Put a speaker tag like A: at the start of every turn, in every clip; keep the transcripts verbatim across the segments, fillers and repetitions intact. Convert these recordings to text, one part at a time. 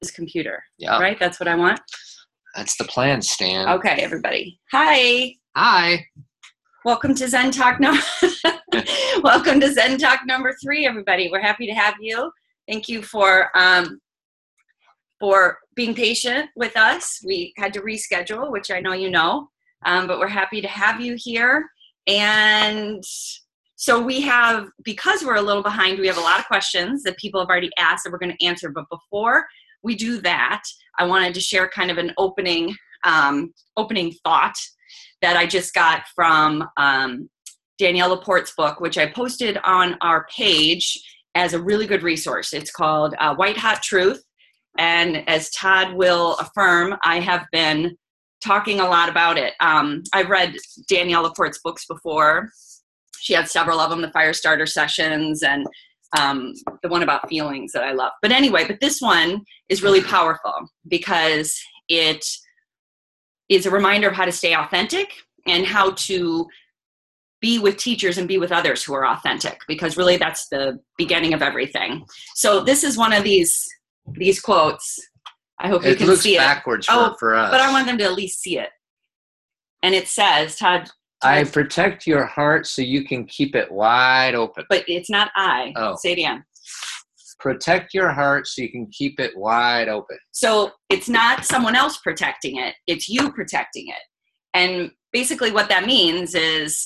A: this computer.
B: Yeah.
A: Right? That's what I want?
B: That's the plan, Stan.
A: Okay, everybody. Hi.
B: Hi.
A: Welcome to Zen Talk. No- Welcome to Zen Talk number three, everybody. We're happy to have you. Thank you for um, for being patient with us. We had to reschedule, which I know you know, um, but we're happy to have you here. And so we have, because we're a little behind, we have a lot of questions that people have already asked that we're going to answer. But before we do that, I wanted to share kind of an opening um, opening thought that I just got from um, Danielle Laporte's book, which I posted on our page as a really good resource. It's called uh, White Hot Truth. And as Todd will affirm, I have been talking a lot about it. Um, I've read Danielle Laporte's books before. She had several of them, the Firestarter Sessions and um, the one about feelings that I love. But anyway, but this one is really powerful because it is a reminder of how to stay authentic and how to be with teachers and be with others who are authentic, because really that's the beginning of everything. So this is one of these these quotes. I hope you
B: It
A: can
B: looks
A: see it.
B: backwards for,
A: Oh,
B: for us.
A: but I want them to at least see it. And it says, Todd, Todd,
B: I protect your heart so you can keep it wide open.
A: but it's not I.
B: Oh.
A: Say it again.
B: Protect your heart so you can keep it wide open.
A: So it's not someone else protecting it. It's you protecting it. And basically what that means is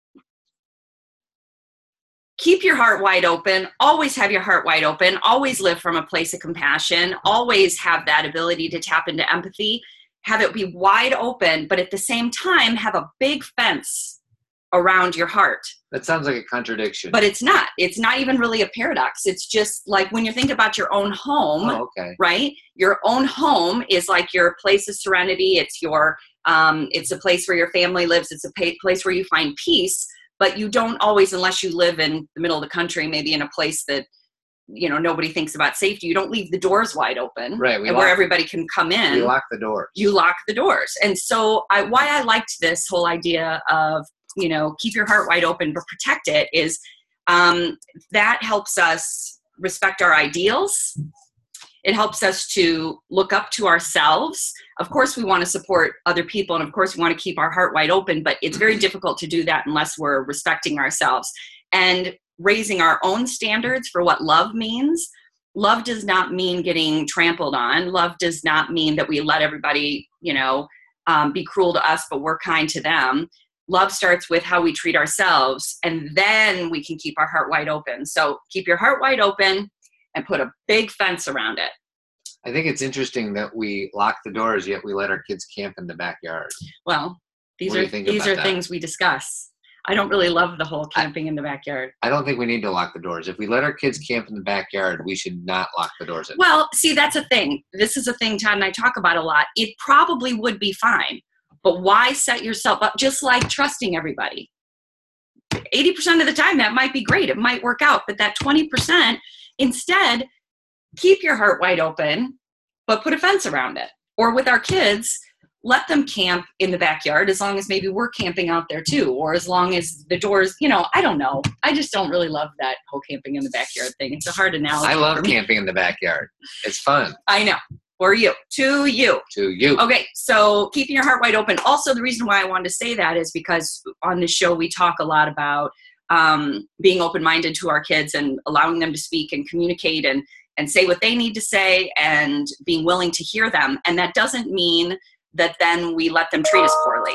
A: keep your heart wide open. Always have your heart wide open. Always live from a place of compassion. Always have that ability to tap into empathy. Have it be wide open, but at the same time, have a big fence around your heart.
B: That sounds like a contradiction.
A: But it's not. It's not even really a paradox. It's just like when you think about your own home,
B: oh, okay.
A: right? Your own home is like your place of serenity. It's your, um, it's a place where your family lives. It's a pa- place where you find peace. But you don't always, unless you live in the middle of the country, maybe in a place that, you know, nobody thinks about safety, you don't leave the doors wide open,
B: right? We
A: and
B: lock,
A: where everybody can come in.
B: We lock the doors.
A: You lock the doors. And so I, why I liked this whole idea of, you know, keep your heart wide open, but protect it is um, that helps us respect our ideals. It helps us to look up to ourselves. Of course, we want to support other people, and of course, we want to keep our heart wide open, but it's very difficult to do that unless we're respecting ourselves and raising our own standards for what love means. Love does not mean getting trampled on. Love does not mean that we let everybody, you know, um, be cruel to us, but we're kind to them. Love starts with how we treat ourselves, and then we can keep our heart wide open. So keep your heart wide open and put a big fence around it.
B: I think it's interesting that we lock the doors, yet we let our kids camp in the backyard.
A: Well, these
B: What do
A: are
B: you think
A: these
B: about
A: are
B: that?
A: things we discuss. I don't really love the whole camping in the backyard.
B: I don't think we need to lock the doors. If we let our kids camp in the backyard, we should not lock the doors. At
A: Well, see, that's a thing. This is a thing Todd and I talk about a lot. It probably would be fine, but why set yourself up? Just like trusting everybody. eighty percent of the time, that might be great. It might work out, but that twenty percent, instead, keep your heart wide open, but put a fence around it. Or with our kids, let them camp in the backyard as long as maybe we're camping out there too, or as long as the doors, you know, I don't know. I just don't really love that whole camping in the backyard thing. It's a hard analogy.
B: I love
A: for me.
B: camping in the backyard. It's fun.
A: I know. For you. To you.
B: To you.
A: Okay, so keeping your heart wide open. Also, the reason why I wanted to say that is because on this show we talk a lot about um, being open-minded to our kids and allowing them to speak and communicate and and say what they need to say and being willing to hear them. And that doesn't mean that then we let them treat us poorly.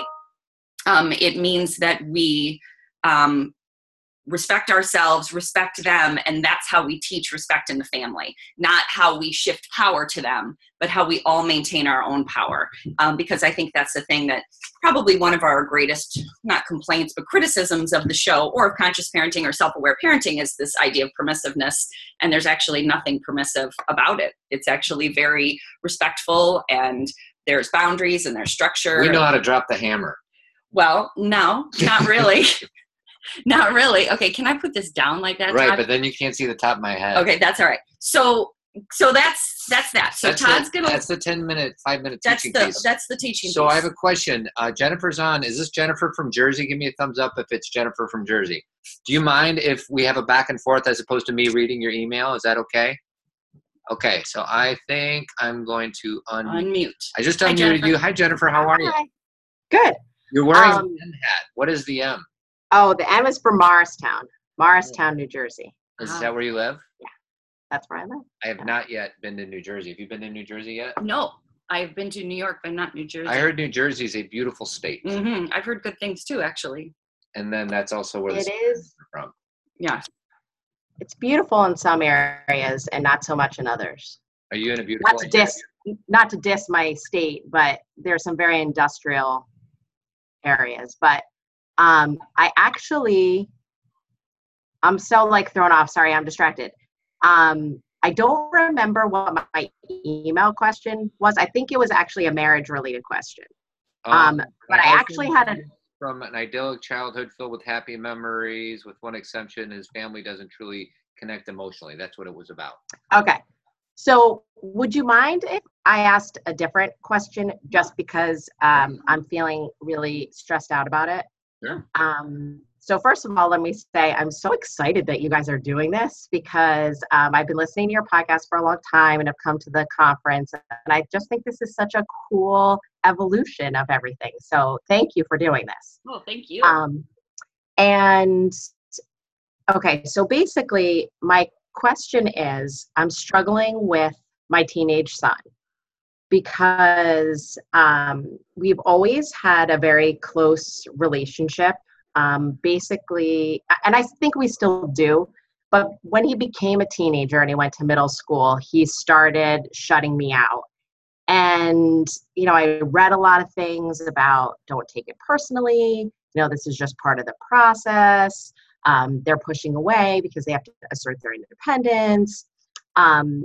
A: Um, it means that we um, respect ourselves, respect them, and that's how we teach respect in the family. Not how we shift power to them, but how we all maintain our own power. Um, because I think that's the thing that probably one of our greatest, not complaints, but criticisms of the show or of conscious parenting or self-aware parenting is this idea of permissiveness. And there's actually nothing permissive about it. It's actually very respectful, and there's boundaries and there's structure.
B: We know how to drop the hammer.
A: Well, no, not really. Not really. Okay, can I put this down like that,
B: Right,
A: Todd?
B: but then you can't see the top of my head.
A: Okay, that's all right. So, so that's that's that. So
B: that's
A: Todd's
B: the,
A: gonna.
B: That's the ten minute, five minute
A: That's
B: teaching
A: the
B: piece.
A: that's the teaching.
B: So
A: piece.
B: I have a question. Uh, Jennifer's on. Is this Jennifer from Jersey? Give me a thumbs up if it's Jennifer from Jersey. Do you mind if we have a back and forth as opposed to me reading your email? Is that okay? Okay, so I think I'm going to unmute.
A: Unmute.
B: I just
A: Hi,
B: unmuted
A: Jennifer.
B: you. Hi, Jennifer. How are you?
C: Hi. Good.
B: You're wearing
C: Um,
B: an M hat. What is the M?
C: Oh, the M is for Morristown, Morristown, New Jersey.
B: Is
A: Wow.
B: that where you live?
C: That's where I live.
B: I have not yet been to New Jersey. Have you been to New Jersey yet?
A: No, I've been to New York, but not New Jersey.
B: I heard New Jersey is a beautiful state.
A: hmm I've heard good things too, actually.
B: And then that's also where the
C: It
B: Spartans
C: is.
B: are from.
A: Yeah.
C: It's beautiful in some areas and not so much in others.
B: Are you in a beautiful
C: Not to
B: area?
C: diss, not to diss my state, but there's some very industrial areas. But um, I actually, I'm so like thrown off. Sorry, I'm distracted. Um, I don't remember what my email question was. I think it was actually a marriage-related question. Um,
B: my
C: but I actually
B: husband
C: had a.
B: is From an idyllic childhood filled with happy memories, with one exception, his family doesn't truly connect emotionally. That's what it was about.
C: Okay. So would you mind if I asked a different question just because um, I'm feeling really stressed out about it?
B: Sure.
C: Um, so first of all, let me say I'm so excited that you guys are doing this because um, I've been listening to your podcast for a long time and have come to the conference. And I just think this is such a cool evolution of everything. So thank you for doing this.
A: Oh, thank you.
C: Um, and okay, so basically my question is, I'm struggling with my teenage son because um, we've always had a very close relationship. Um, basically, and I think we still do, but when he became a teenager and he went to middle school, he started shutting me out. And, you know, I read a lot of things about don't take it personally. You know, this is just part of the process. Um, they're pushing away because they have to assert their independence. Um,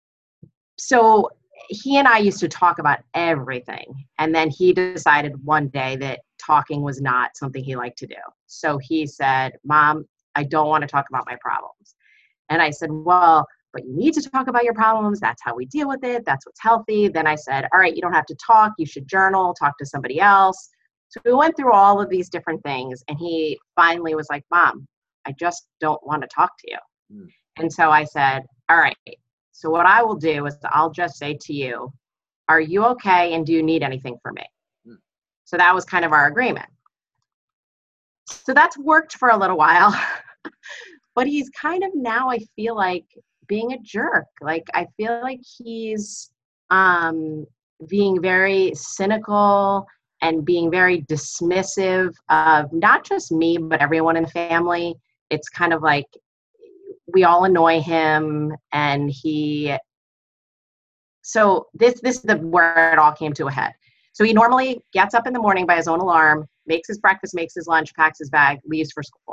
C: so he and I used to talk about everything. And then he decided one day that talking was not something he liked to do. So he said, Mom, I don't want to talk about my problems. And I said, well, but you need to talk about your problems. That's how we deal with it. That's what's healthy. Then I said, all right, you don't have to talk. You should journal, talk to somebody else. So we went through all of these different things. And he finally was like, Mom, I just don't want to talk to you. Mm. And so I said, all right, so what I will do is I'll just say to you, are you okay? And do you need anything from me? Mm. So that was kind of our agreement. So that's worked for a little while. But he's kind of now, I feel like, being a jerk. Like, I feel like he's um, being very cynical and being very dismissive of not just me, but everyone in the family. It's kind of like we all annoy him, and he, so this, this is the, where it all came to a head. So he normally gets up in the morning by his own alarm, makes his breakfast, makes his lunch, packs his bag, leaves for school.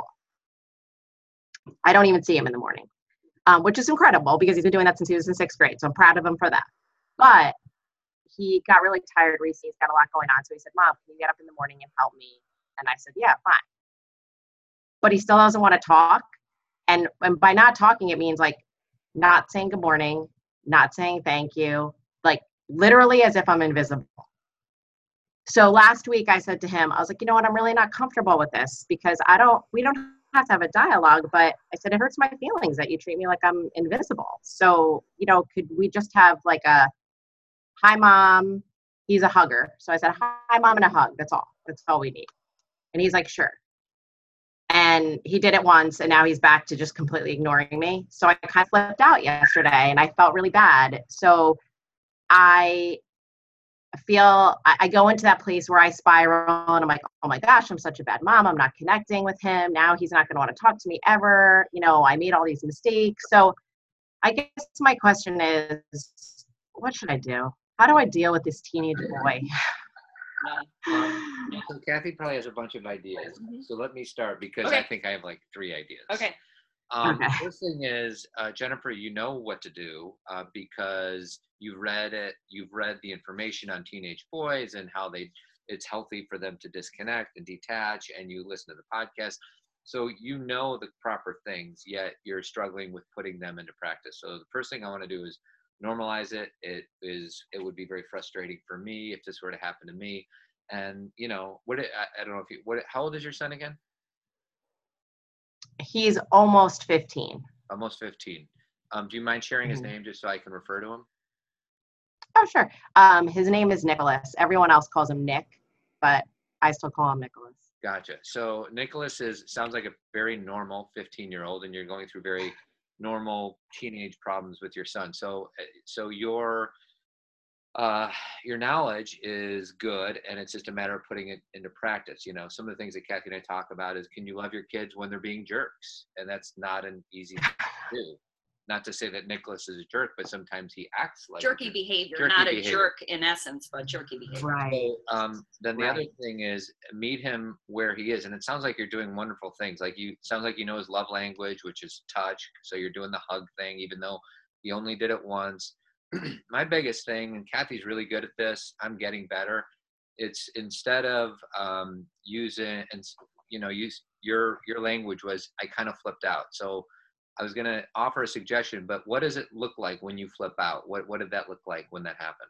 C: I don't even see him in the morning, um, which is incredible because he's been doing that since he was in sixth grade. So I'm proud of him for that. But he got really tired recently. He's got a lot going on. So he said, Mom, can you get up in the morning and help me? And I said, yeah, fine. But he still doesn't want to talk. And, and by not talking, it means like not saying good morning, not saying thank you, like literally as if I'm invisible. So last week I said to him, I was like, you know what, I'm really not comfortable with this because I don't, we don't have to have a dialogue, but I said, it hurts my feelings that you treat me like I'm invisible. So, you know, could we just have like a, hi mom, he's a hugger. So I said, hi mom and a hug. That's all, that's all we need. And he's like, sure. And he did it once and now he's back to just completely ignoring me. So I kind of flipped out yesterday and I felt really bad. So I feel, I, I go into that place where I spiral and I'm like, oh my gosh, I'm such a bad mom. I'm not connecting with him. Now he's not going to want to talk to me ever. You know, I made all these mistakes. So I guess my question is, what should I do? How do I deal with this teenage boy?
B: Um, so Kathy probably has a bunch of ideas. Mm-hmm. So let me start because okay. I think I have like three ideas.
A: Okay.
B: Um,
C: okay.
B: The first thing is, uh, Jennifer, you know what to do uh, because you've read it. You've read the information on teenage boys and how they it's healthy for them to disconnect and detach, and you listen to the podcast. So you know the proper things, yet you're struggling with putting them into practice. So the first thing I want to do is normalize it. It is, it would be very frustrating for me if this were to happen to me. And, you know, what, it, I, I don't know if you, what, how old is your son again?
C: He's almost fifteen.
B: Almost fifteen. Um, do you mind sharing his
C: Mhm.
B: name just so I can refer to him?
C: Oh, sure. Um, his name is Nicholas. Everyone else calls him Nick, but I still call him Nicholas.
B: Gotcha. So Nicholas is sounds like a very normal fifteen year old, and you're going through very normal teenage problems with your son. So, uh, so your uh, your knowledge is good, and it's just a matter of putting it into practice. You know, some of the things that Kathy and I talk about is, can you love your kids when they're being jerks? And that's not an easy thing to do. Not to say that Nicholas is a jerk, but sometimes he acts like a
A: Jerky
B: jerk.
A: behavior,
B: Jerky
A: not a
B: behavior.
A: jerk in essence, but jerky behavior.
C: Right.
B: So, um, then the other
C: Right.
B: thing is meet him where he is, and it sounds like you're doing wonderful things. Like you sounds like you know his love language, which is touch. So you're doing the hug thing, even though he only did it once. My biggest thing, and Kathy's really good at this, I'm getting better. It's instead of um, using, and you know, use your your language was I kind of flipped out. So I was gonna offer a suggestion, but what does it look like when you flip out? What what did that look like when that happened?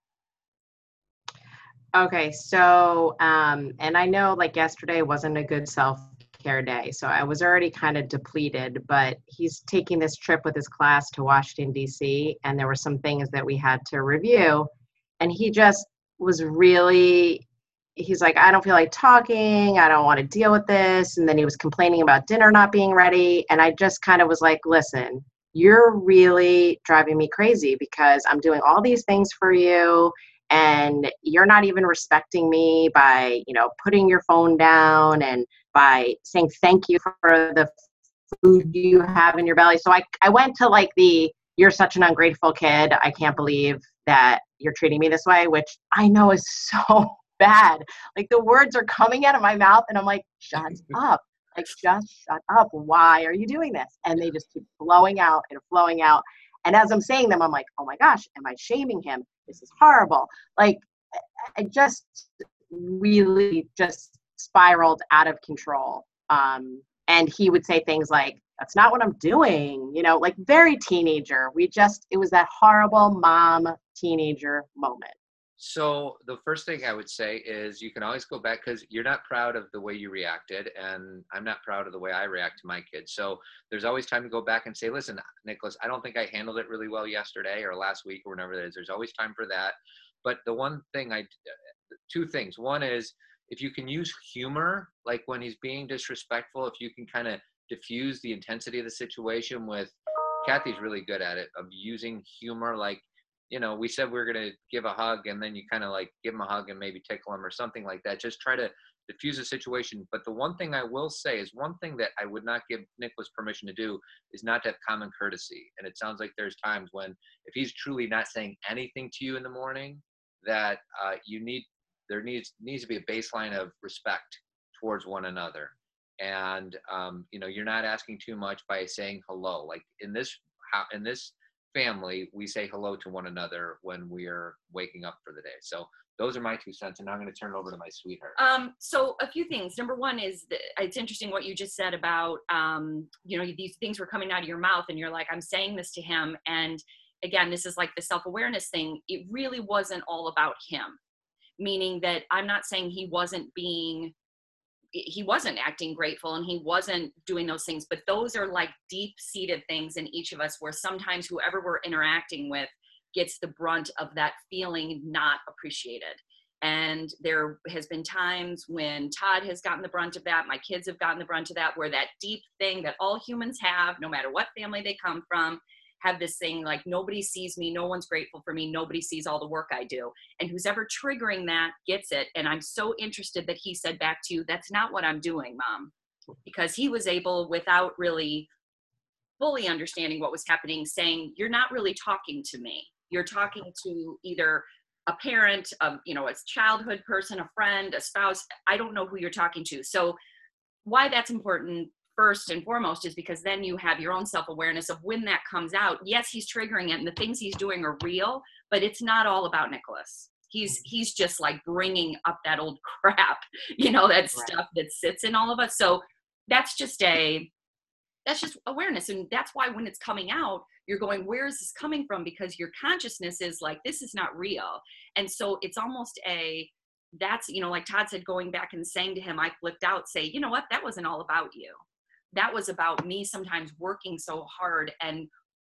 C: Okay, so um, and I know like yesterday wasn't a good self-care day, so I was already kind of depleted, but he's taking this trip with his class to Washington, D C, and there were some things that we had to review, and he just was really, he's like, I don't feel like talking, I don't want to deal with this, and then he was complaining about dinner not being ready, and I just kind of was like, listen, you're really driving me crazy because I'm doing all these things for you and you're not even respecting me by, you know, putting your phone down and by saying thank you for the food you have in your belly. So I, I went to like the, you're such an ungrateful kid, I can't believe that you're treating me this way, which I know is so bad. Like the words are coming out of my mouth and I'm like, shut up. Like, just shut up. Why are you doing this? And they just keep flowing out and flowing out. And as I'm saying them, I'm like, oh my gosh, am I shaming him? This is horrible. Like, I just really just spiraled out of control. Um, and he would say things like, that's not what I'm doing, you know, like very teenager. We just, it was that horrible mom teenager moment.
B: So the first thing I would say is you can always go back because you're not proud of the way you reacted, and I'm not proud of the way I react to my kids. So there's always time to go back and say, listen, Nicholas, I don't think I handled it really well yesterday or last week or whenever it is. There's always time for that. But the one thing I, two things. One is if you can use humor, like when he's being disrespectful, if you can kind of diffuse the intensity of the situation with, Kathy's really good at it, of using humor, like, you know, we said we were going to give a hug and then you kind of like give him a hug and maybe tickle him or something like that. Just try to diffuse the situation. But the one thing I will say is one thing that I would not give Nicholas permission to do is not to have common courtesy. And it sounds like there's times when if he's truly not saying anything to you in the morning, that uh, you need, there needs, needs to be a baseline of respect towards one another. And, um, you know, you're not asking too much by saying hello. Like in this, in this, family, we say hello to one another when we're waking up for the day. So those are my two cents, and now I'm going to turn it over to my sweetheart.
A: Um, so a few things. Number one is that it's interesting what you just said about, um, you know, these things were coming out of your mouth and you're like, I'm saying this to him. And again, this is like the self-awareness thing. It really wasn't all about him, meaning that I'm not saying he wasn't being he wasn't acting grateful and he wasn't doing those things, but those are like deep seated things in each of us where sometimes whoever we're interacting with gets the brunt of that feeling not appreciated. And there has been times when Todd has gotten the brunt of that. My kids have gotten the brunt of that, where that deep thing that all humans have, no matter what family they come from, have this thing like, nobody sees me, no one's grateful for me, nobody sees all the work I do. And who's ever triggering that gets it. And I'm so interested that he said back to you, that's not what I'm doing, Mom. Because he was able, without really fully understanding what was happening, saying, you're not really talking to me. You're talking to either a parent, a, you know, a childhood person, a friend, a spouse. I don't know who you're talking to. So why that's important first and foremost is because then you have your own self-awareness of when that comes out. Yes, he's triggering it and the things he's doing are real, but it's not all about Nicholas. He's, he's just like bringing up that old crap, you know, that stuff that sits in all of us. So that's just a, that's just awareness. And that's why when it's coming out, you're going, where is this coming from? Because your consciousness is like, this is not real. And so it's almost a, that's, you know, like Todd said, going back and saying to him, I flipped out, say, you know what, that wasn't all about you. That was about me sometimes working so hard and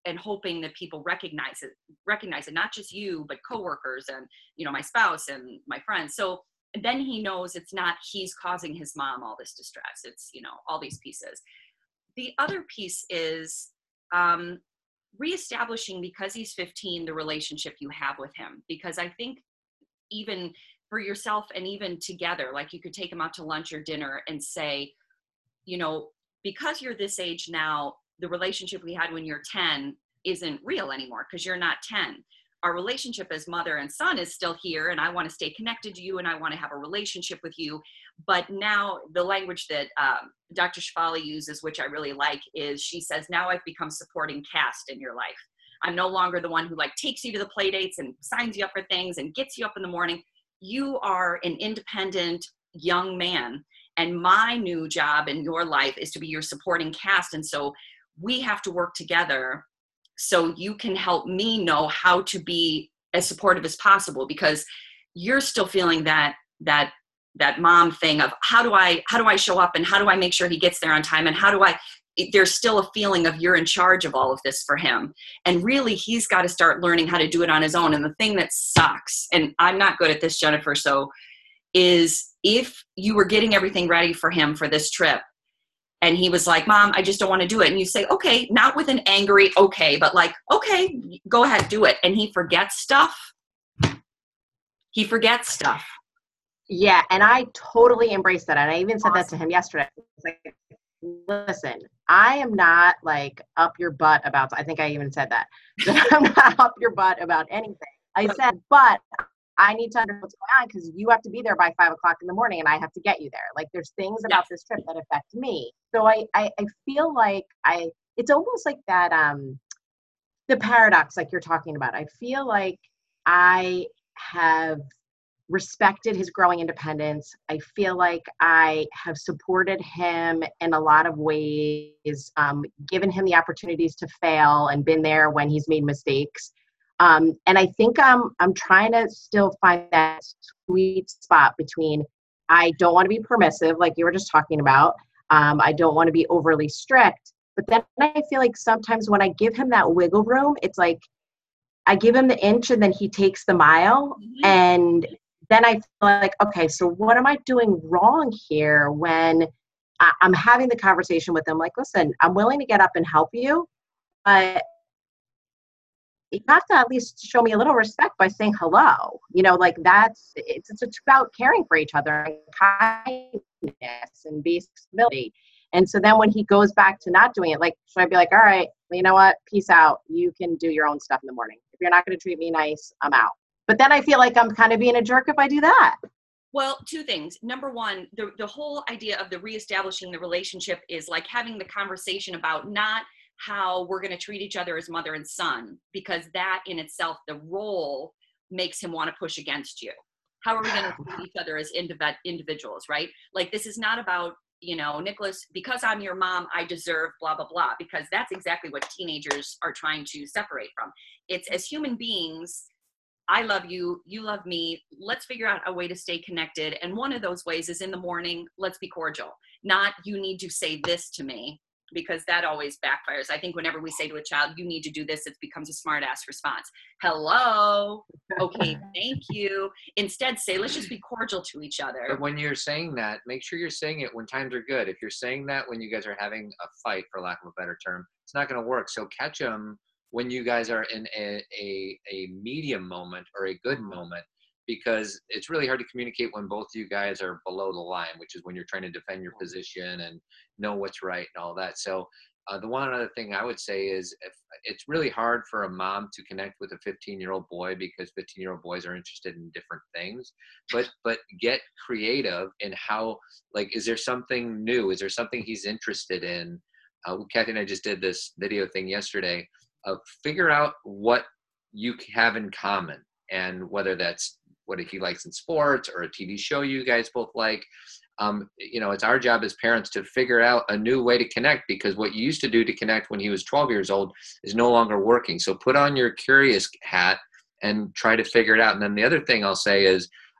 A: and hoping that people recognize it, recognize it, not just you, but coworkers and, you know, my spouse and my friends. So then he knows it's not he's causing his mom all this distress. It's, you know, all these pieces. The other piece is um, reestablishing, because he's fifteen, the relationship you have with him. Because I think even for yourself and even together, like you could take him out to lunch or dinner and say, you know, because you're this age now, the relationship we had when you're ten isn't real anymore because you're not ten. Our relationship as mother and son is still here, and I want to stay connected to you and I want to have a relationship with you. But now the language that um, Doctor Shefali uses, which I really like, is she says, now I've become supporting cast in your life. I'm no longer the one who like takes you to the play dates and signs you up for things and gets you up in the morning. You are an independent young man, and my new job in your life is to be your supporting cast. And so we have to work together so you can help me know how to be as supportive as possible, because you're still feeling that that that mom thing of how do I how do I show up and how do I make sure he gets there on time, and how do I there's still a feeling of you're in charge of all of this for him. And really he's got to start learning how to do it on his own. And the thing that sucks, and I'm not good at this, Jennifer, so is if you were getting everything ready for him for this trip and he was like, Mom, I just don't want to do it. And you say, okay, not with an angry, okay, but like, okay, go ahead, do it. And he forgets stuff. He forgets stuff.
C: Yeah. And I totally embrace that. And I even said that to him yesterday. It's like, listen, I am not like up your butt about, I think I even said that, that I'm not up your butt about anything. I said, but I need to understand what's going on because you have to be there by five o'clock in the morning and I have to get you there. Like there's things about this trip that affect me. So I, I, I feel like I, it's almost like that, um, the paradox like you're talking about. I feel like I have respected his growing independence. I feel like I have supported him in a lot of ways, um, given him the opportunities to fail and been there when he's made mistakes. Um, and I think I'm, I'm trying to still find that sweet spot between, I don't want to be permissive, like you were just talking about. Um, I don't want to be overly strict, but then I feel like sometimes when I give him that wiggle room, it's like, I give him the inch and then he takes the mile. Mm-hmm. And then I feel like, okay, so what am I doing wrong here when I, I'm having the conversation with him? Like, listen, I'm willing to get up and help you, but you have to at least show me a little respect by saying hello. You know, like that's, it's, it's about caring for each other and kindness and stability. And so then when he goes back to not doing it, like, should I be like, all right, well, you know what? Peace out. You can do your own stuff in the morning. If you're not going to treat me nice, I'm out. But then I feel like I'm kind of being a jerk if I do that.
A: Well, two things. Number one, the, the whole idea of the reestablishing the relationship is like having the conversation about not how we're going to treat each other as mother and son, because that in itself, the role makes him want to push against you. How are we going to treat each other as indiv- individuals, right? Like, this is not about, you know, Nicholas, because I'm your mom, I deserve blah, blah, blah, because that's exactly what teenagers are trying to separate from. It's as human beings, I love you, you love me, let's figure out a way to stay connected. And one of those ways is in the morning, let's be cordial. Not you need to say this to me, because that always backfires. I think whenever we say to a child, you need to do this, it becomes a smart ass response. Hello. Okay, thank you. Instead, say, let's just be cordial to each other.
B: But when you're saying that, make sure you're saying it when times are good. If you're saying that when you guys are having a fight, for lack of a better term, it's not going to work. So catch them when you guys are in a, a, a medium moment or a good moment, because it's really hard to communicate when both of you guys are below the line, which is when you're trying to defend your position and know what's right and all that. So uh, the one other thing I would say is if it's really hard for a mom to connect with a fifteen year old boy, because fifteen year old boys are interested in different things, but, but get creative in how, like, is there something new? Is there something he's interested in? Uh, Kathy and I just did this video thing yesterday of figure out what you have in common, and whether that's what he likes in sports or a T V show you guys both like. Um, you know, it's our job as parents to figure out a new way to connect, because what you used to do to connect when he was twelve years old is no longer working. So put on your curious hat and try to figure it out. And then the other thing I'll say is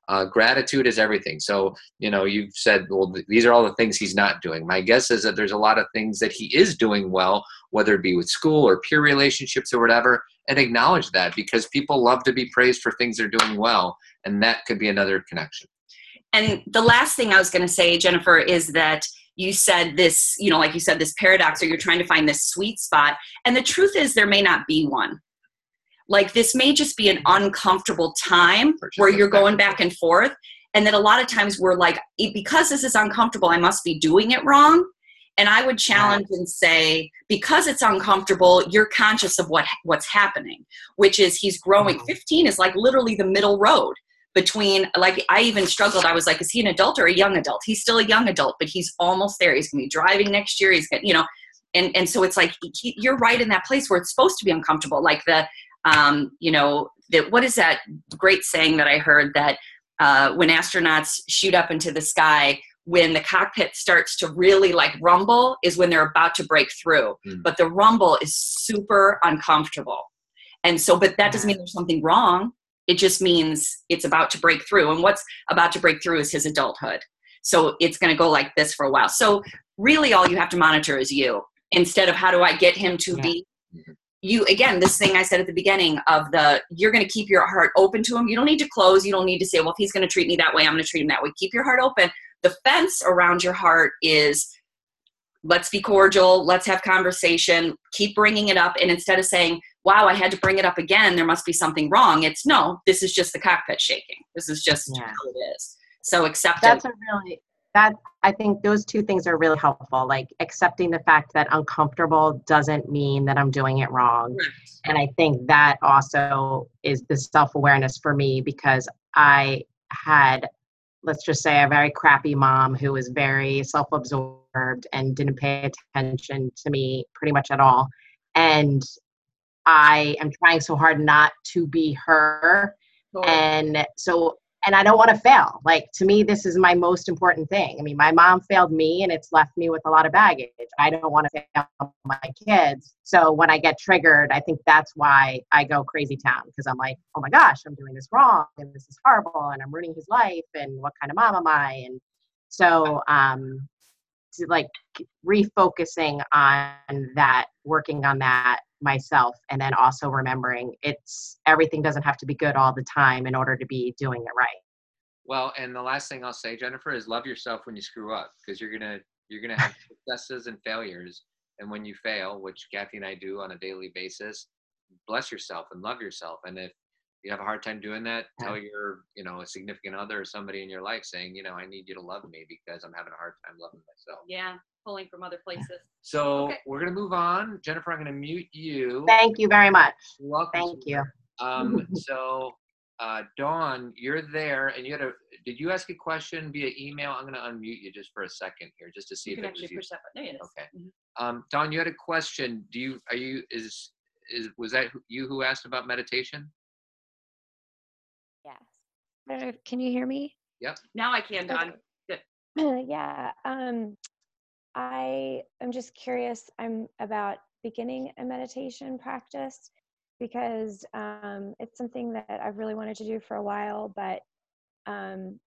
B: Uh, gratitude is everything. So, you know, you've said, well, th- these are all the things he's not doing. My guess is that there's a lot of things that he is doing well, whether it be with school or peer relationships or whatever, and acknowledge that, because people love to be praised for things they're doing well. And that could be another connection.
A: And the last thing I was going to say, Jennifer, is that you said this, you know, like you said, this paradox, or you're trying to find this sweet spot. And the truth is there may not be one. Like, this may just be an uncomfortable time where you're going back and forth. And then a lot of times we're like, because this is uncomfortable, I must be doing it wrong. And I would challenge and say, because it's uncomfortable, you're conscious of what what's happening, which is he's growing. fifteen is like literally the middle road between, like, I even struggled. I was like, is he an adult or a young adult? He's still a young adult, but he's almost there. He's going to be driving next year. He's going to, you know, and, and so it's like, he, you're right in that place where it's supposed to be uncomfortable. Like the, Um, you know, that what is that great saying that I heard, that uh, when astronauts shoot up into the sky, when the cockpit starts to really like rumble is when they're about to break through. Mm. But the rumble is super uncomfortable. And so, but that doesn't mean there's something wrong. It just means it's about to break through. And what's about to break through is his adulthood. So it's going to go like this for a while. So really all you have to monitor is you, instead of how do I get him to yeah. be you. Again, this thing I said at the beginning of the, you're going to keep your heart open to him. You don't need to close. You don't need to say, well, if he's going to treat me that way, I'm going to treat him that way. Keep your heart open. The fence around your heart is, let's be cordial. Let's have conversation. Keep bringing it up. And instead of saying, wow, I had to bring it up again, there must be something wrong. It's no, this is just the cockpit shaking. This is just yeah. how it is. So accept
C: That's
A: it.
C: a really, that, I think those two things are really helpful. Like accepting the fact that uncomfortable doesn't mean that I'm doing it wrong. Right. And I think that also is the self-awareness for me, because I had, let's just say, a very crappy mom who was very self-absorbed and didn't pay attention to me pretty much at all. And I am trying so hard not to be her. Cool. And so, and I don't want to fail. Like, to me, this is my most important thing. I mean, my mom failed me and it's left me with a lot of baggage. I don't want to fail my kids. So when I get triggered, I think that's why I go crazy town, because I'm like, oh my gosh, I'm doing this wrong and this is horrible and I'm ruining his life and what kind of mom am I? And so, um, to like refocusing on that, working on that myself, and then also remembering it's, everything doesn't have to be good all the time in order to be doing it right.
B: Well, and the last thing I'll say, Jennifer, is love yourself when you screw up, because you're gonna you're gonna have successes and failures, and when you fail, which Kathy and I do on a daily basis, bless yourself and love yourself. And if you have a hard time doing that, tell your, you know, a significant other or somebody in your life, saying, you know, I need you to love me because I'm having a hard time loving myself.
A: Yeah, pulling from other places.
B: So
A: okay.
B: We're going to move on. Jennifer, I'm going to mute you.
C: Thank you very much.
B: You're welcome.
C: Thank you.
B: Um, so, uh, Dawn, you're there, and you had a, did you ask a question via email? I'm going to unmute you just for a second here, just to see
A: you
B: if
A: can
B: it was
A: actually
B: you.
A: push that button. There it is.
B: Okay.
A: Mm-hmm.
B: Um, Dawn, you had a question. Do you, are you, is, is, was that you who asked about meditation?
D: Yes. I don't know if, can you hear me?
B: Yep.
A: Now I can, Dawn.
D: Okay. Good. Yeah. Um, I am just curious. I'm about beginning a meditation practice, because um, it's something that I've really wanted to do for a while, but um,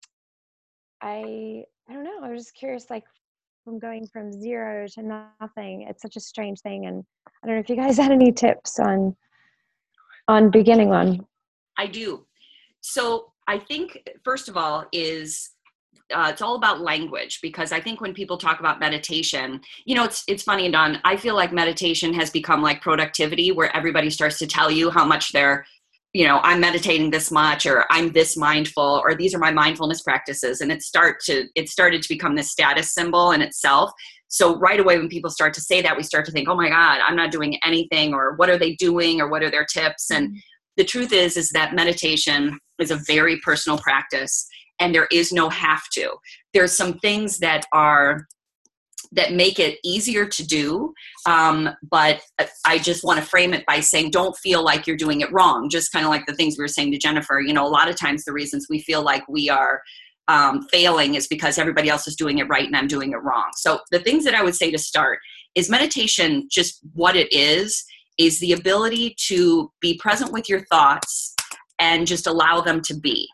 D: I I don't know. I was just curious, like, from going from zero to nothing. It's such a strange thing, and I don't know if you guys had any tips on on beginning one.
A: I do. So I think, first of all, is uh, it's all about language, because I think when people talk about meditation, you know, it's it's funny, Dawn, I feel like meditation has become like productivity, where everybody starts to tell you how much they're, you know, I'm meditating this much, or I'm this mindful, or these are my mindfulness practices. And it start to it started to become this status symbol in itself. So right away, when people start to say that, we start to think, oh my God, I'm not doing anything, or what are they doing, or what are their tips? And mm-hmm. the truth is, is that meditation is a very personal practice, and there is no have to. There's some things that are, that make it easier to do. Um, but I just want to frame it by saying, don't feel like you're doing it wrong. Just kind of like the things we were saying to Jennifer, you know, a lot of times the reasons we feel like we are um, failing is because everybody else is doing it right and I'm doing it wrong. So the things that I would say to start is meditation, just what it is, is the ability to be present with your thoughts and just allow them to be.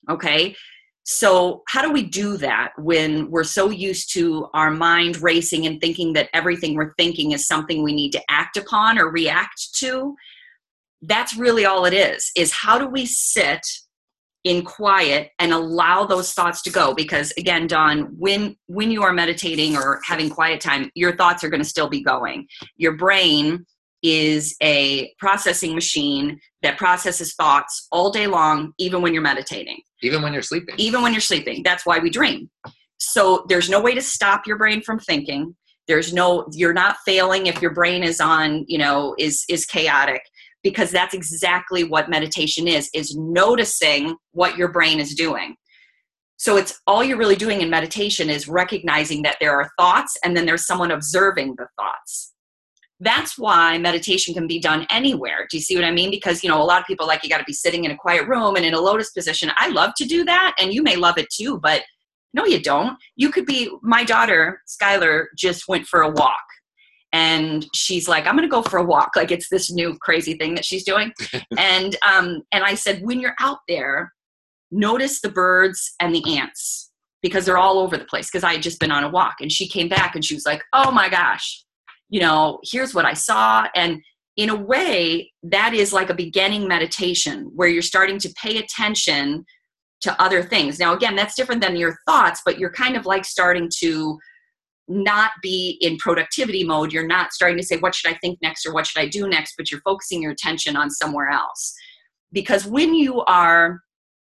A: Okay. So how do we do that when we're so used to our mind racing and thinking that everything we're thinking is something we need to act upon or react to? That's really all it is, is how do we sit in quiet and allow those thoughts to go? Because again, Dawn, when, when you are meditating or having quiet time, your thoughts are going to still be going. Your brain is a processing machine that processes thoughts all day long, even when you're meditating.
B: Even when you're sleeping.
A: Even when you're sleeping. That's why we dream. So there's no way to stop your brain from thinking. There's no, you're not failing if your brain is on, you know, is, is chaotic, because that's exactly what meditation is, is noticing what your brain is doing. So it's all you're really doing in meditation is recognizing that there are thoughts and then there's someone observing the thoughts. That's why meditation can be done anywhere. Do you see what I mean? Because, you know, a lot of people like, you got to be sitting in a quiet room and in a lotus position. I love to do that. And you may love it too, but no, you don't. You could be, my daughter, Skylar, just went for a walk and she's like, I'm going to go for a walk. Like it's this new crazy thing that she's doing. and, um, and I said, when you're out there, notice the birds and the ants because they're all over the place. Cause I had just been on a walk and she came back and she was like, oh my gosh, you know, here's what I saw. And in a way, that is like a beginning meditation where you're starting to pay attention to other things. Now, again, that's different than your thoughts, but you're kind of like starting to not be in productivity mode. You're not starting to say, what should I think next or what should I do next? But you're focusing your attention on somewhere else. Because when you are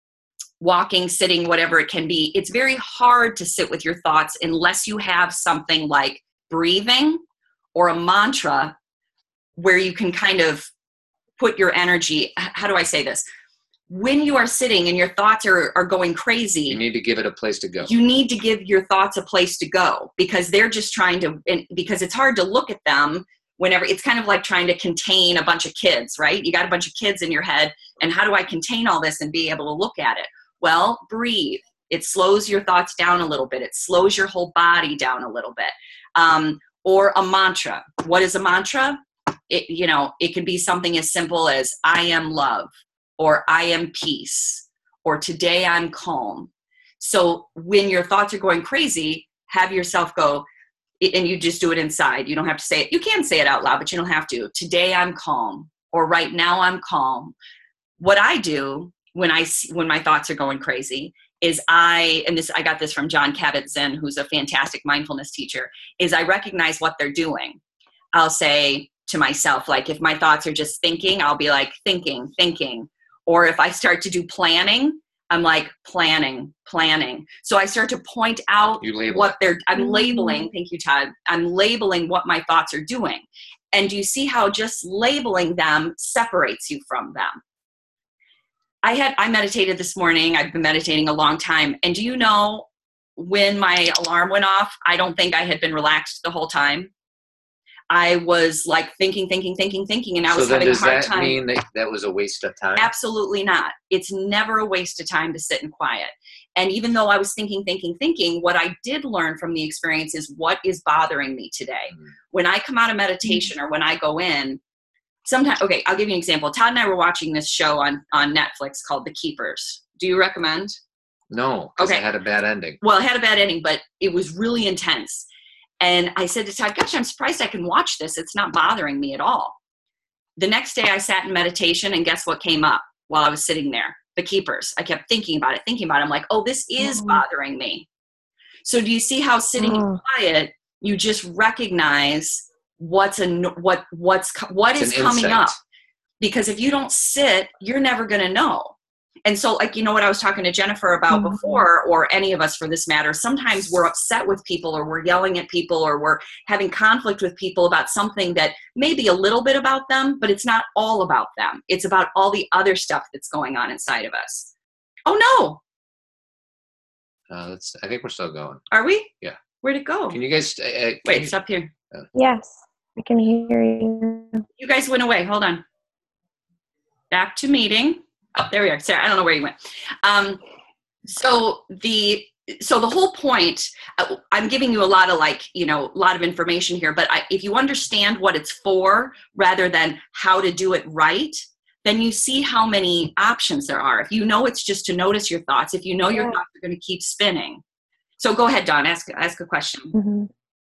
A: walking, sitting, whatever it can be, it's very hard to sit with your thoughts unless you have something like breathing or a mantra where you can kind of put your energy. How do I say this? When you are sitting and your thoughts are, are going crazy,
B: you need to give it a place to go.
A: You need to give your thoughts a place to go because they're just trying to, and because it's hard to look at them whenever, it's kind of like trying to contain a bunch of kids, right? You got a bunch of kids in your head and how do I contain all this and be able to look at it? Well, breathe. It slows your thoughts down a little bit. It slows your whole body down a little bit. Um, or a mantra. What is a mantra? It, you know, it can be something as simple as I am love, or I am peace, or today I'm calm. So when your thoughts are going crazy, have yourself go, and you just do it inside. You don't have to say it. You can say it out loud, but you don't have to. Today I'm calm, or right now I'm calm. What I do when I when my thoughts are going crazy is I, and this, I got this from John Kabat-Zinn, who's a fantastic mindfulness teacher, is I recognize what they're doing. I'll say to myself, like if my thoughts are just thinking, I'll be like thinking, thinking. Or if I start to do planning, I'm like planning, planning. So I start to point out what they're, I'm labeling, thank you, Todd. I'm labeling what my thoughts are doing. And you see how just labeling them separates you from them. I had, I meditated this morning. I've been meditating a long time. And do you know when my alarm went off, I don't think I had been relaxed the whole time. I was like thinking, thinking, thinking, thinking, and I was
B: so
A: having a hard time.
B: Does that mean that that was a waste of time?
A: Absolutely not. It's never a waste of time to sit in quiet. And even though I was thinking, thinking, thinking, what I did learn from the experience is what is bothering me today. Mm-hmm. When I come out of meditation or when I go in, sometimes, okay, I'll give you an example. Todd and I were watching this show on, on Netflix called The Keepers. Do you recommend?
B: No, because
A: okay.
B: It had a bad ending.
A: Well, it had a bad ending, but it was really intense. And I said to Todd, gosh, I'm surprised I can watch this. It's not bothering me at all. The next day I sat in meditation and guess what came up while I was sitting there? The Keepers. I kept thinking about it, thinking about it. I'm like, oh, this is mm. bothering me. So do you see how sitting mm. in quiet, you just recognize what's a, what, what's, what
B: it's
A: is coming
B: insight.
A: up? Because if you don't sit, you're never going to know. And so, like, you know what I was talking to Jennifer about mm-hmm. before, or any of us for this matter, sometimes we're upset with people or we're yelling at people or we're having conflict with people about something that may be a little bit about them, but it's not all about them. It's about all the other stuff that's going on inside of us. Oh,
B: no. Uh, that's, I think we're still going.
A: Are we?
B: Yeah.
A: Where'd it go?
B: Can you guys... Uh, can
A: Wait,
B: you,
A: stop here.
B: Uh,
D: yes, I can hear you.
A: You guys went away. Hold on. Back to meeting. Oh, there we are. Sarah, I don't know where you went. Um, so the so the whole point, uh, I'm giving you a lot of like, you know, a lot of information here, but I, if you understand what it's for rather than how to do it right, then you see how many options there are. If you know it's just to notice your thoughts, if you know your
D: Yeah.
A: thoughts are going to keep spinning. So go ahead, Dawn, ask, ask a question.
D: Mm-hmm.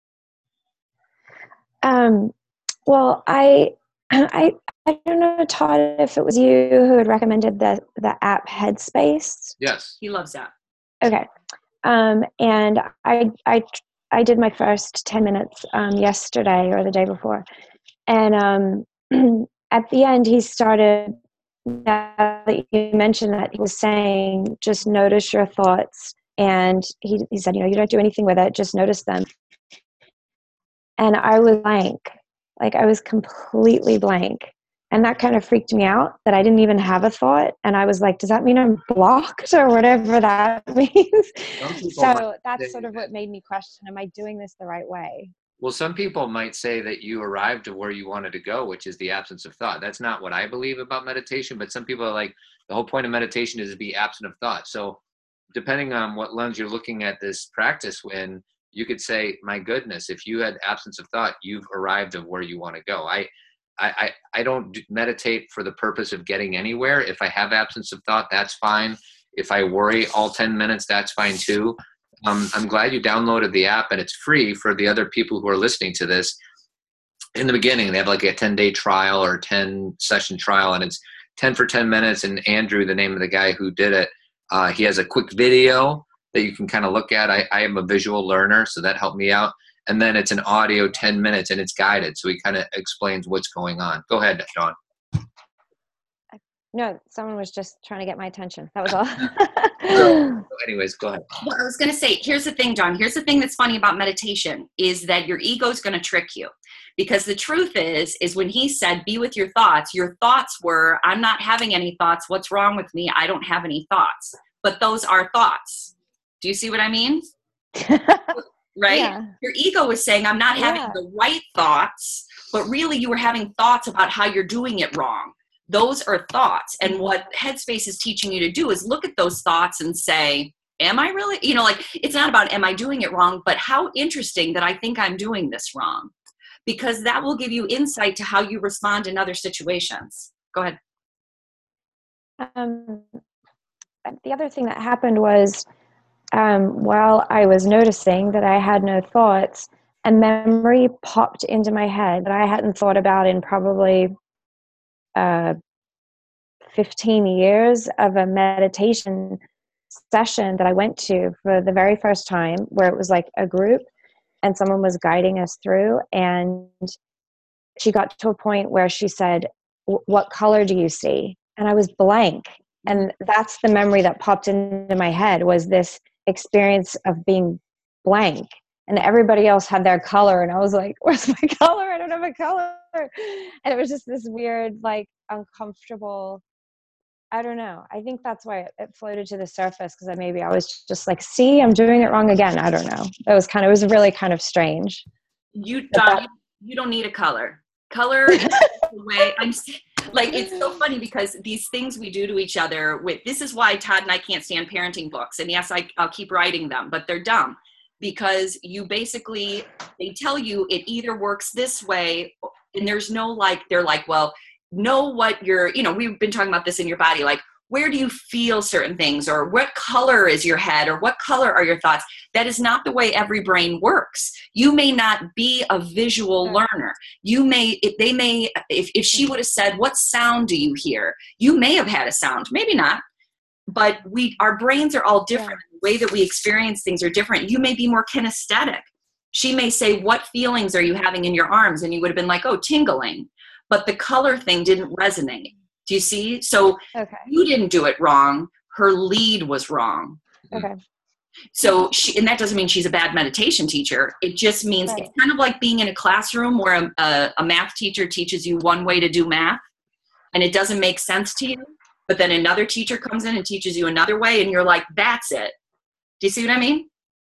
D: Um, well, I, I, I don't know, Todd, if it was you who had recommended the, the app Headspace.
B: Yes.
A: He loves that.
D: Okay. Um, and I, I, I did my first ten minutes, um, yesterday or the day before. And, um, at the end, he started, now that you mentioned that, he was saying, just notice your thoughts. And he, he said, you know, you don't do anything with it, just notice them. And I was blank, like I was completely blank. And that kind of freaked me out that I didn't even have a thought. And I was like, does that mean I'm blocked or whatever that means? So that's sort of what made me question, am I doing this the right way?
B: Well, some people might say that you arrived to where you wanted to go, which is the absence of thought. That's not what I believe about meditation, but some people are like, the whole point of meditation is to be absent of thought. So depending on what lens you're looking at this practice in, you could say, my goodness, if you had absence of thought, you've arrived at where you want to go. I, I, I don't meditate for the purpose of getting anywhere. If I have absence of thought, that's fine. If I worry all ten minutes, that's fine too. Um, I'm glad you downloaded the app, and it's free for the other people who are listening to this. In the beginning, they have like a ten-day trial or ten session trial, and it's ten for ten minutes. And Andrew, the name of the guy who did it, uh, he has a quick video that you can kind of look at. I, I am a visual learner, so that helped me out. And then it's an audio ten minutes, and it's guided, so he kind of explains what's going on. Go ahead, Dawn.
D: No, someone was just trying to get my attention. That was all.
B: So, anyways, go ahead.
A: Well, I was going to say, here's the thing, Dawn. Here's the thing that's funny about meditation is that your ego is going to trick you. Because the truth is, is when he said, be with your thoughts, your thoughts were, I'm not having any thoughts. What's wrong with me? I don't have any thoughts. But those are thoughts. Do you see what I mean? Right?
D: Yeah.
A: Your ego is saying, I'm not having
D: Yeah.
A: the right thoughts, but really you were having thoughts about how you're doing it wrong. Those are thoughts. And what Headspace is teaching you to do is look at those thoughts and say, am I really, you know, like, it's not about, am I doing it wrong, but how interesting that I think I'm doing this wrong, because that will give you insight to how you respond in other situations. Go ahead.
D: Um, the other thing that happened was, um, while I was noticing that I had no thoughts, a memory popped into my head that I hadn't thought about in probably uh, fifteen years, of a meditation session that I went to for the very first time, where it was like a group and someone was guiding us through. And she got to a point where she said, what color do you see? And I was blank. And that's the memory that popped into my head, was this experience of being blank. And everybody else had their color. And I was like, where's my color? I don't have a color. And it was just this weird, like, uncomfortable, I don't know. I think that's why it, it floated to the surface, because maybe I was just like, see, I'm doing it wrong again. I don't know. It was kind of, it was really kind of strange.
A: You, Dawn, you, you don't need a color. Color is the way I'm like, it's so funny because these things we do to each other with, this is why Todd and I can't stand parenting books. And yes, I, I'll keep writing them, but they're dumb, because you basically, they tell you it either works this way, and there's no, like, they're like, well, know what you're, you know, we've been talking about this in your body, like, where do you feel certain things, or what color is your head, or what color are your thoughts? That is not the way every brain works. You may not be a visual learner. You may, if they may, if, if she would have said, what sound do you hear? You may have had a sound, maybe not, but we, our brains are all different.
D: Yeah.
A: The way that we experience things are different. You may be more kinesthetic. She may say, what feelings are you having in your arms? And you would have been like, oh, tingling. But the color thing didn't resonate. Do you see? So
D: Okay.
A: You didn't do it wrong. Her lead was wrong.
D: Okay.
A: So she, and that doesn't mean she's a bad meditation teacher. It just means
D: Right.
A: It's kind of like being in a classroom where a, a, a math teacher teaches you one way to do math, and it doesn't make sense to you. But then another teacher comes in and teaches you another way, and you're like, that's it. Do you see what I mean?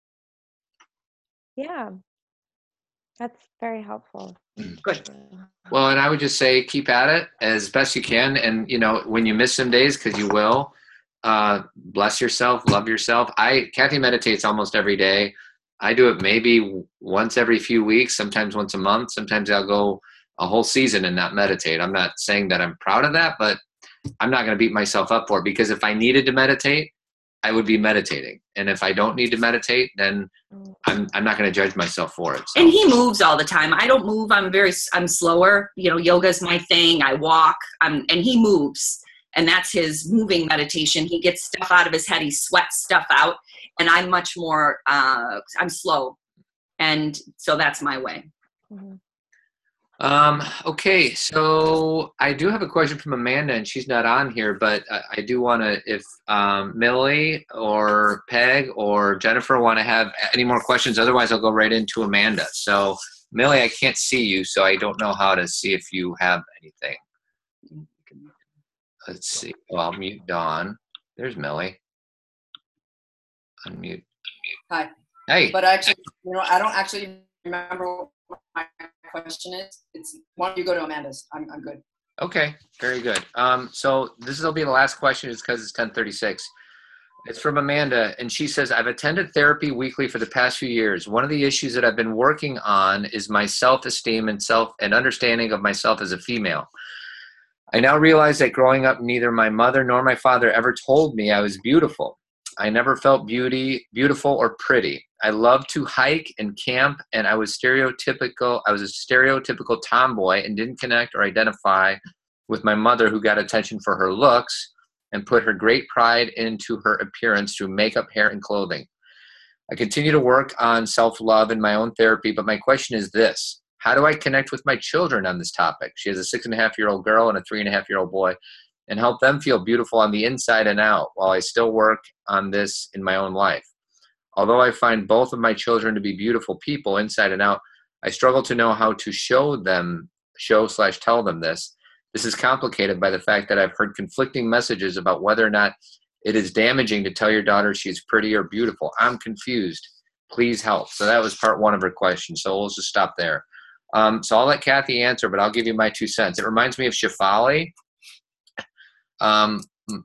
D: Yeah. That's very helpful.
A: Good.
B: Well, and I would just say keep at it as best you can. And, you know, when you miss some days, because you will, uh, bless yourself, love yourself. I, Kathy meditates almost every day. I do it maybe once every few weeks, sometimes once a month. Sometimes I'll go a whole season and not meditate. I'm not saying that I'm proud of that, but I'm not going to beat myself up for it, because if I needed to meditate, I would be meditating. And if I don't need to meditate, then I'm I'm not going to judge myself for it. So.
A: And he moves all the time. I don't move. I'm very, I'm slower. You know, yoga's my thing. I walk. I'm, and he moves. And that's his moving meditation. He gets stuff out of his head. He sweats stuff out. And I'm much more, uh, I'm slow. And so that's my way.
D: Mm-hmm.
B: Um, okay, so I do have a question from Amanda, and she's not on here, but I, I do want to, if um, Millie or Peg or Jennifer want to have any more questions, otherwise I'll go right into Amanda. So Millie, I can't see you, so I don't know how to see if you have anything. Let's see. Well, I'll mute Dawn. There's Millie. Unmute.
E: Hi.
B: Hey.
E: But actually, you know, I don't actually remember what my question is. It's why don't you go to Amanda's? I'm I'm good.
B: Okay, very good. Um, so this will be the last question, is because it's ten thirty-six. It's from Amanda, and she says, I've attended therapy weekly for the past few years. One of the issues that I've been working on is my self-esteem and self and understanding of myself as a female. I now realize that growing up, neither my mother nor my father ever told me I was beautiful. I never felt beauty, beautiful or pretty. I loved to hike and camp, and I was stereotypical. I was a stereotypical tomboy and didn't connect or identify with my mother, who got attention for her looks and put her great pride into her appearance through makeup, hair, and clothing. I continue to work on self-love in my own therapy, but my question is this: how do I connect with my children on this topic? She has a six and a half year old girl and a three and a half year old boy, and help them feel beautiful on the inside and out while I still work on this in my own life. Although I find both of my children to be beautiful people inside and out, I struggle to know how to show them, show slash tell them this. This is complicated by the fact that I've heard conflicting messages about whether or not it is damaging to tell your daughter she's pretty or beautiful. I'm confused. Please help. So that was part one of her question. So we'll just stop there. Um, so I'll let Kathy answer, but I'll give you my two cents. It reminds me of Shefali. Um,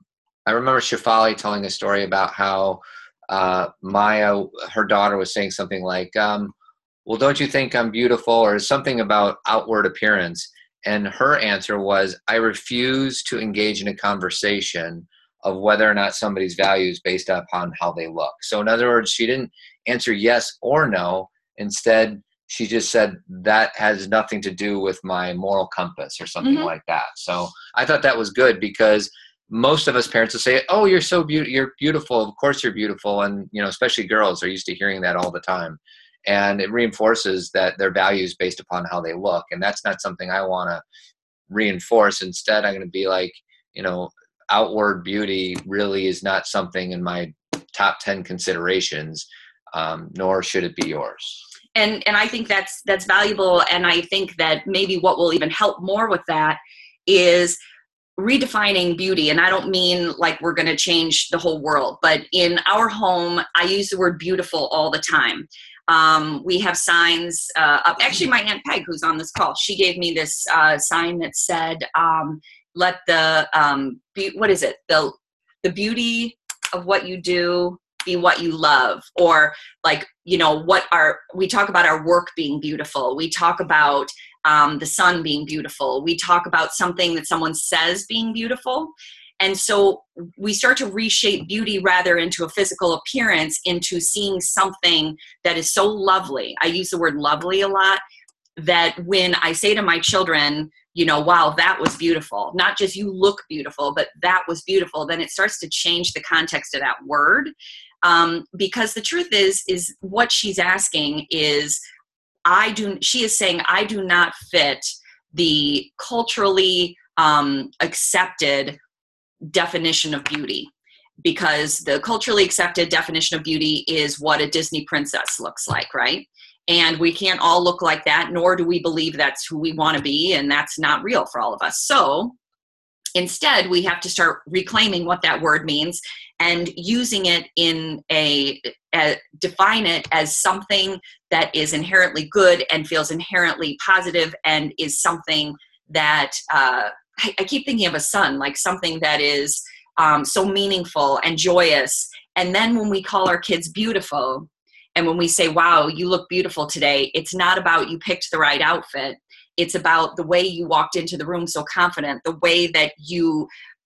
B: I remember Shefali telling a story about how uh, Maya, her daughter, was saying something like, um, well, don't you think I'm beautiful, or something about outward appearance. And her answer was, I refuse to engage in a conversation of whether or not somebody's value is based upon how they look. So in other words, she didn't answer yes or no. Instead, she just said, that has nothing to do with my moral compass, or something mm-hmm. like that. So I thought that was good, because most of us parents will say, oh, you're so beautiful. You're beautiful. Of course you're beautiful. And, you know, especially girls are used to hearing that all the time. And it reinforces that their value is based upon how they look. And that's not something I want to reinforce. Instead, I'm going to be like, you know, outward beauty really is not something in my top ten considerations, um, nor should it be yours.
A: And and I think that's that's valuable. And I think that maybe what will even help more with that is redefining beauty. And I don't mean like we're going to change the whole world, but in our home, I use the word beautiful all the time. Um, we have signs uh, up. Actually, my Aunt Peg, who's on this call, she gave me this uh, sign that said, um, let the, um, be, what is it? The, the beauty of what you do be what you love. Or like, you know, what our, we talk about our work being beautiful. We talk about um, the sun being beautiful. We talk about something that someone says being beautiful. And so we start to reshape beauty rather into a physical appearance, into seeing something that is so lovely. I use the word lovely a lot, that when I say to my children, you know, wow, that was beautiful, not just you look beautiful, but that was beautiful, then it starts to change the context of that word. Um, because the truth is, is what she's asking is, I do, she is saying, I do not fit the culturally um, accepted definition of beauty, because the culturally accepted definition of beauty is what a Disney princess looks like, right? And we can't all look like that, nor do we believe that's who we want to be, and that's not real for all of us. So instead, we have to start reclaiming what that word means and using it in a, a define it as something that is inherently good and feels inherently positive, and is something that uh, I, I keep thinking of a sun, like something that is um, so meaningful and joyous. And then when we call our kids beautiful, and when we say, wow, you look beautiful today, it's not about you picked the right outfit. It's about the way you walked into the room so confident, the way that you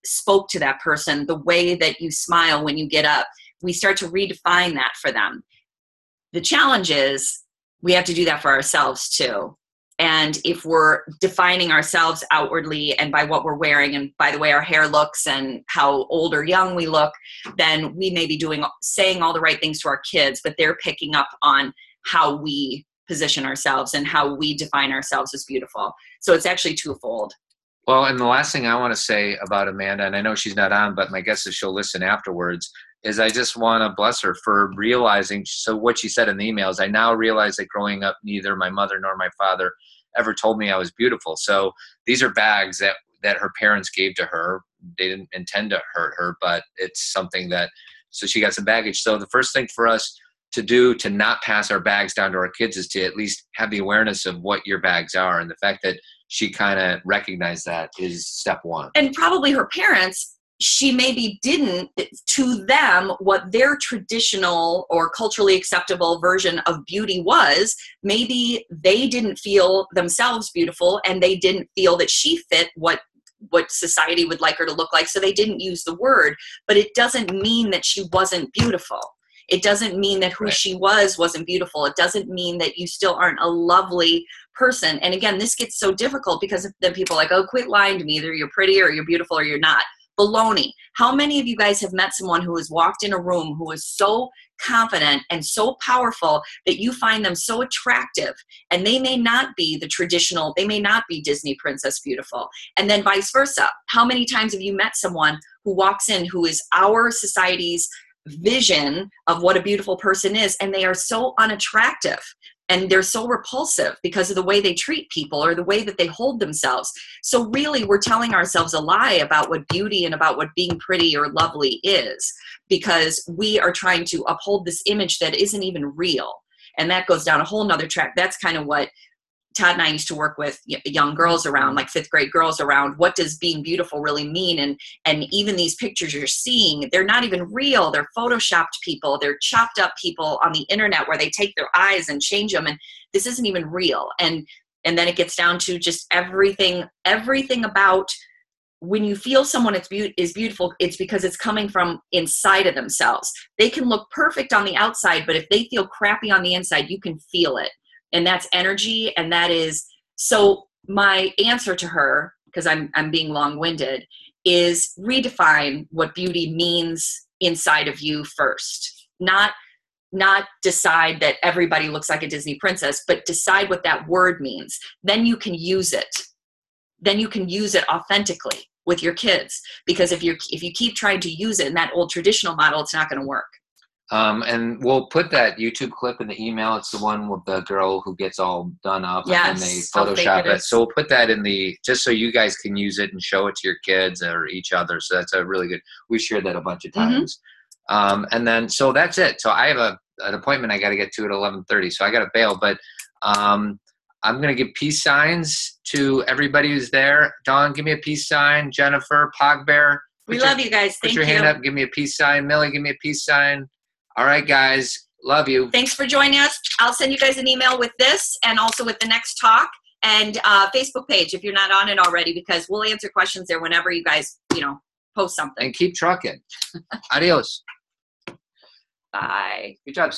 A: spoke to that person, the way that you smile when you get up. We start to redefine that for them. The challenge is we have to do that for ourselves too. And if we're defining ourselves outwardly and by what we're wearing and by the way our hair looks and how old or young we look, then we may be doing, saying all the right things to our kids, but they're picking up on how we position ourselves and how we define ourselves as beautiful. So it's actually twofold.
B: Well, and the last thing I want to say about Amanda, and I know she's not on, but my guess is she'll listen afterwards, is I just want to bless her for realizing, so what she said in the emails, I now realize that growing up, neither my mother nor my father ever told me I was beautiful. So these are bags that, that her parents gave to her. They didn't intend to hurt her, but it's something that, so she got some baggage. So the first thing for us to do to not pass our bags down to our kids is to at least have the awareness of what your bags are. And the fact that she kind of recognized that is step one.
A: And probably her parents, she maybe didn't, to them, what their traditional or culturally acceptable version of beauty was, maybe they didn't feel themselves beautiful and they didn't feel that she fit what what society would like her to look like, so they didn't use the word. But it doesn't mean that she wasn't beautiful. It doesn't mean that who
B: Right.
A: she was wasn't beautiful. It doesn't mean that you still aren't a lovely person. And again, this gets so difficult because then people are like, oh, quit lying to me. Either you're pretty or you're beautiful or you're not. Baloney. How many of you guys have met someone who has walked in a room who is so confident and so powerful that you find them so attractive, and they may not be the traditional, they may not be Disney princess beautiful, and then vice versa? How many times have you met someone who walks in who is our society's vision of what a beautiful person is, and they are so unattractive and they're so repulsive because of the way they treat people or the way that they hold themselves? So really, we're telling ourselves a lie about what beauty and about what being pretty or lovely is, because we are trying to uphold this image that isn't even real. And that goes down a whole nother track. That's kind of what Todd and I used to work with young girls around, like fifth grade girls around, what does being beautiful really mean? And and even these pictures you're seeing, they're not even real. They're photoshopped people. They're chopped up people on the internet where they take their eyes and change them. And this isn't even real. And and then it gets down to just everything, everything about when you feel someone is, be- is beautiful, it's because it's coming from inside of themselves. They can look perfect on the outside, but if they feel crappy on the inside, you can feel it. And that's energy. And that is, so my answer to her, because I'm, I'm being long-winded, is redefine what beauty means inside of you first. Not, not decide that everybody looks like a Disney princess, but decide what that word means. Then you can use it. Then you can use it authentically with your kids. Because if you if you keep trying to use it in that old traditional model, it's not going to work.
B: Um, and we'll put that YouTube clip in the email. It's the one with the girl who gets all done up
A: Yes,
B: and they
A: how fake
B: Photoshop
A: it
B: it.
A: is.
B: So we'll put that in the, just so you guys can use it and show it to your kids or each other. So that's a really good, we shared that a bunch of
A: Mhm.
B: times. Um, and then, so that's it. So I have a, an appointment I got to get to at eleven thirty. So I got to bail, but um, I'm going to give peace signs to everybody who's there. Dawn, give me a peace sign. Jennifer, Pogbear.
A: We
B: put your-
A: love you guys.
B: Put
A: Thank
B: your
A: you.
B: hand up. Give me a peace sign. Millie, give me a peace sign. All right, guys. Love you.
A: Thanks for joining us. I'll send you guys an email with this and also with the next talk, and uh, Facebook page if you're not on it already, because we'll answer questions there whenever you guys, you know, post something.
B: And keep trucking. Adios.
A: Bye.
B: Good job.